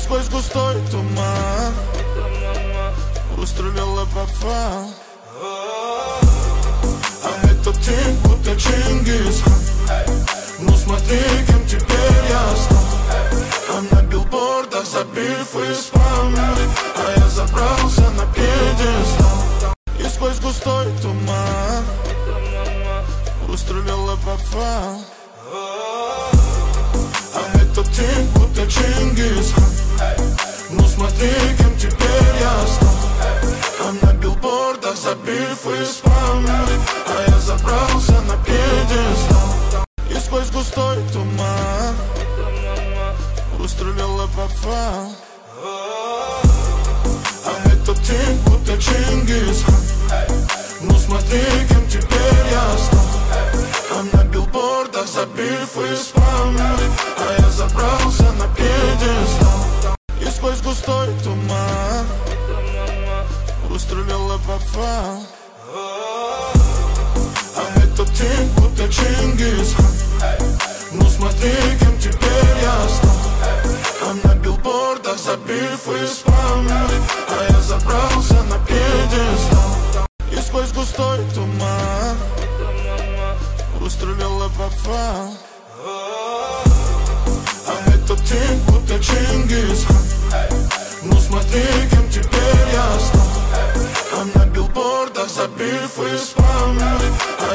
сквозь густой туман выстрелил и попал. А этот день будто Чингисхан. Ну смотри, кем теперь я стал. А на билбордах забив и спам, а я забрался на пьедестал. И сквозь густой туман выстрелил и попал. А этот день будто Чингисхан. Ну смотри, кем теперь я стал. А на билбордах забив и спам, а я забрался на пьедестал. И сквозь густой туман выстрелил и попал. А этот день будто Чингисхан. Ну смотри, кем теперь я стал. А на билбордах забив и спам, а я забрался на пьедестал. И сквозь густой туман выстрелил и попал. А этот день будто Чингисхан. Ну смотри, кем теперь я стал. А на билбордах забив и спам, а я забрался на пьедестал. И сквозь густой туман выстрелил и попал. А этот день будто Чингисхан. Ну смотри, кем теперь я стал. А на билбордах забив и спам, а